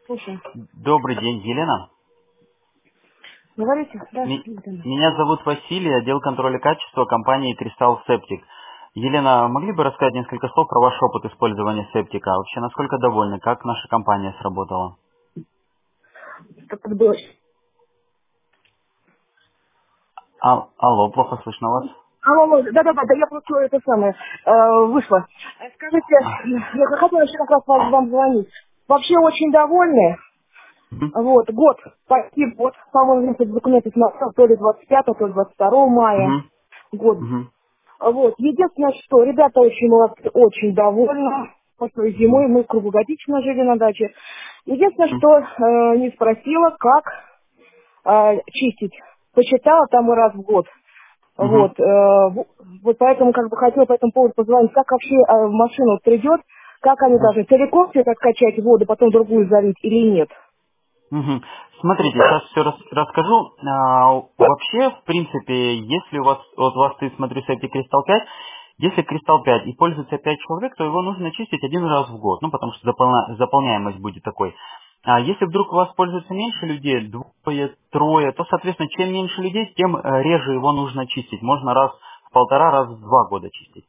Слушай, Добрый день, Елена. говорите, да, Ми- Елена. Меня зовут Василий, отдел контроля качества компании Crystal Septic. Елена, могли бы рассказать несколько слов про ваш опыт использования септика? Вообще, насколько довольны? Как наша компания сработала? Как дочь. Алло, плохо слышно вас. Алло, да, я просто это самое, вышла. Скажите, я хотела еще как раз вам звонить. Вообще очень довольны. Мгм, Вот, год, почти год, по-моему, эти документы смотрел, то ли 25, то ли 22 мая, мгм, год. мгм, Вот, единственное, что ребята очень молодцы, очень довольны. После зимой мы круглогодично жили на даче. Единственное, мгм, что не спросила, как чистить. Посчитала там и раз в год. мгм, Вот, вот поэтому как бы хотела по этому поводу позвонить, как вообще в машину вот придет, как они мгм. должны целиком все это откачать воду, потом другую залить или нет. Мгм. Смотрите, сейчас все расскажу. Вообще, в принципе, если у вас стоит, смотрю, септик Кристалл 5, если Кристалл 5 и пользуется 5 человек, то его нужно чистить один раз в год, ну, потому что заполняемость будет такой. А если вдруг у вас пользуется меньше людей, двое, трое, то, соответственно, чем меньше людей, тем реже его нужно чистить. Можно раз в полтора, раз в 2 года чистить.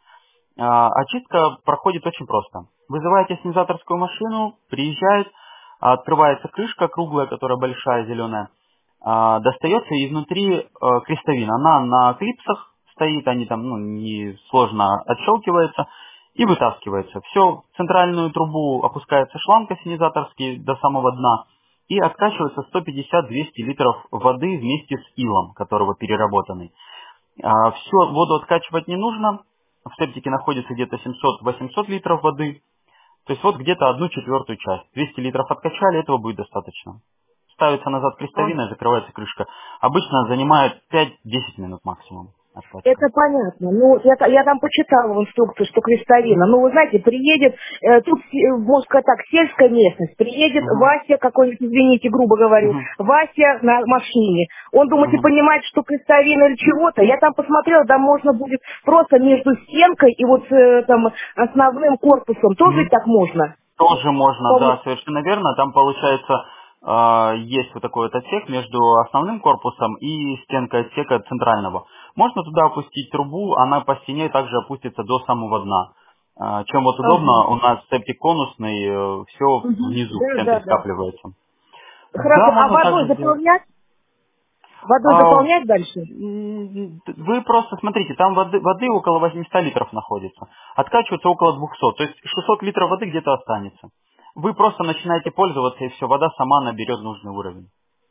Очистка проходит очень просто. Вызываете ассенизаторскую машину, приезжает, открывается крышка круглая, которая большая, зеленая, достается изнутри крестовина. Она на клипсах стоит, они там не сложно отщелкиваются и вытаскивается. Все, в центральную трубу опускается шланг ассенизаторский до самого дна и откачивается 150-200 литров воды вместе с илом, которого переработанный. Все, воду откачивать не нужно. В септике находится где-то 700-800 литров воды. То есть вот где-то 1/4 часть. 200 литров откачали, этого будет достаточно. Ставится назад крестовина и закрывается крышка. Обычно занимает 5-10 минут максимум откачка. Это понятно. Ну, я там почитала в инструкции, что крестовина. Ну, вы знаете, приедет, тут, можно сказать так, сельская местность. Приедет Мгм. Вася какой-нибудь, извините, грубо говорю, Мгм. Вася на машине. Он, думаете, Мгм. понимает, что крестовина или чего-то. Я там посмотрела, там можно будет просто между стенкой и вот там основным корпусом. Тоже ведь Мгм. так можно? Тоже можно, По-моему. да, совершенно верно. Там получается есть вот такой вот отсек между основным корпусом и стенкой отсека центрального. Можно туда опустить трубу, она по стене также опустится до самого дна. Чем вот Ага. удобно, у нас септик конусный, все Мгм. внизу в Да, центре да, да. скапливается. Да, Хорошо. А можно водой также сделать. заполнять? Водой А, заполнять дальше? Вы просто смотрите, там воды около 800 литров находится. Откачивается около 200, то есть 600 литров воды где-то останется. Вы просто начинаете пользоваться, и все, вода сама наберет нужный уровень.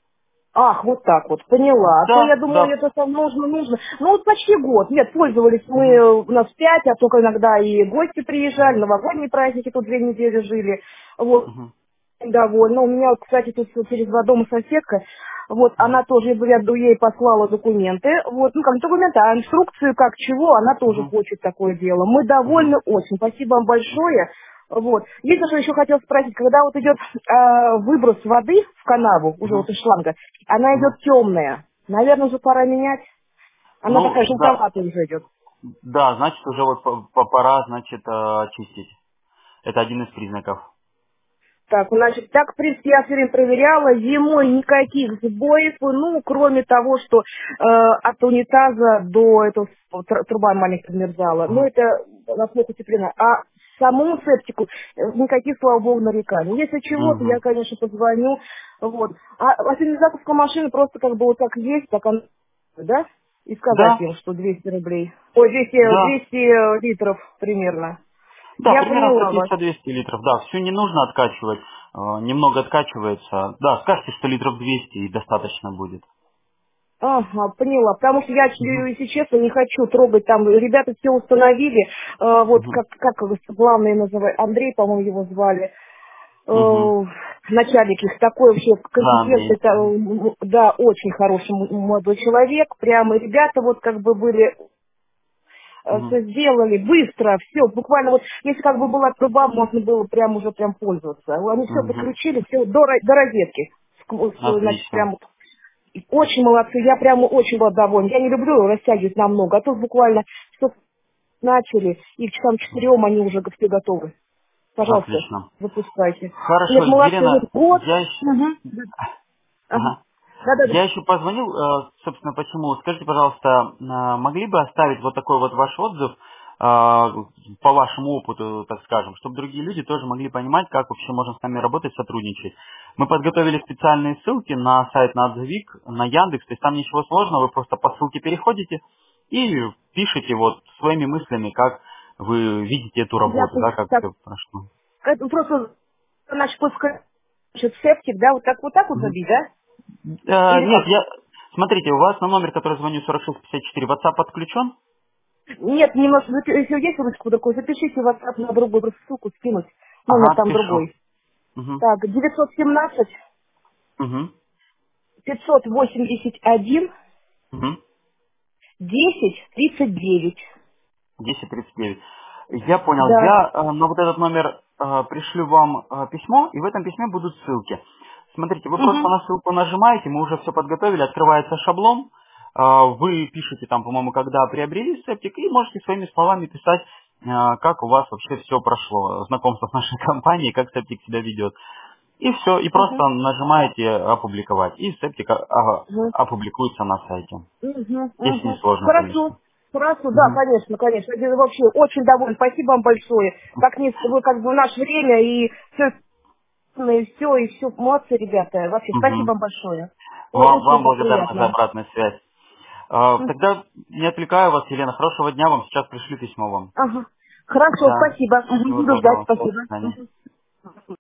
Ах, вот так вот, поняла. А то я Да, думала, да. это там нужно. Ну вот почти год. Нет, пользовались мы, Мгм, у нас 5, а только иногда и гости приезжали, новогодние праздники тут 2 недели жили. Вот, мгм, довольна. У меня, вот, кстати, тут через 2 дома соседка, вот, мгм, она тоже, я ей послала документы, вот, ну, как документы, а инструкцию, как чего, она тоже мгм, хочет такое дело. Мы мгм, довольны очень, спасибо вам большое. Вот. Единственное, что еще хотела спросить, когда вот идет выброс воды в канаву, уже вот мгм, из шланга, она идет мгм. темная. Наверное, уже пора менять. Она Ну, такая да, желтоватая уже идет. да, значит, уже вот пора, значит, чистить. Это один из признаков. Так, значит, так, в принципе, я все время проверяла, зимой никаких сбоев, ну, кроме того, что от унитаза до этого труба маленькая подмерзала. Ну, Мгм, это на плохо утеплена. А самому септику никаких, слава богу, нареканий. Если чего-то, я, мгм. конечно, позвоню. Вот. А ассенизаторская машина просто как бы вот так есть, так она, да? И сказать Да, им, что 200 рублей. Ой, 200, да. 200 литров примерно. Да, Я примерно поняла вас. 150-200 литров. Да, все не нужно откачивать. Немного откачивается. Да, скажите, что литров 200 и достаточно будет. Ага, поняла. Потому что я, Мгм, если честно, не хочу трогать там. Ребята все установили. Вот мгм, как главный называют, Андрей, по-моему, его звали. мгм. Начальник их такой вообще Да, компетентный, Андрей. Мгм, да, очень хороший молодой человек. Прямо ребята вот как бы были, мгм, все сделали быстро, все, буквально вот, если как бы была труба, можно было прям уже прям пользоваться. Они все мгм. подключили, все до розетки. Значит, Отлично. прям вот очень молодцы, я прямо очень была довольна. Я не люблю растягивать намного, а тут буквально что начали, и к часам 4 они уже все готовы. Пожалуйста, Отлично. запускайте. Хорошо, Нет, молодцы, Елена, вот год. я еще... Угу. Ага. Ага. Да-да-да. Я еще позвонил, собственно, почему. Скажите, пожалуйста, могли бы оставить вот такой вот ваш отзыв по вашему опыту, так скажем, чтобы другие люди тоже могли понимать, как вообще можно с нами работать, сотрудничать. Мы подготовили специальные ссылки на сайт на Отзывик, на Яндекс, то есть там ничего сложного, вы просто по ссылке переходите и пишите вот своими мыслями, как вы видите эту Я работу, да, как так, все прошло. это просто наш пускай септик, да, вот так вот Мгм. забить, да? Или Нет, как? смотрите, у вас на номер, который звоню 4654, WhatsApp подключен? Нет, немножко, если есть ручку такую, запишите в WhatsApp на другую просто ссылку скинуть. Номер Ага, там пишу. другой. Угу. Так, 917 Угу. 581 Угу. 1039. 1039. Я понял. Да. Я на вот этот номер пришлю вам письмо, и в этом письме будут ссылки. Смотрите, вы просто Угу. на ссылку нажимаете, мы уже все подготовили, открывается шаблон, вы пишете там, по-моему, когда приобрели септик, и можете своими словами писать, как у вас вообще все прошло, знакомство с нашей компанией, как септик себя ведет. И все, и Угу. просто нажимаете опубликовать, и септик Угу. опубликуется на сайте. Угу. Если не Угу. сложно, конечно. Хорошо. Хорошо, да, Мгм. конечно, конечно. Я вообще очень довольна. Спасибо вам большое. Как не вы как бы в наше время и и все. Молодцы, ребята. Вообще, спасибо Мгм. вам большое. Ой, Вам очень благодарна за приятно. обратную связь. М. Тогда не отвлекаю вас, Елена. Хорошего дня вам. Сейчас пришлю письмо вам. Ага. Хорошо, Да. спасибо. Мгм. Всего Буду ждать, доброго. До спасибо. свидания. Мгм.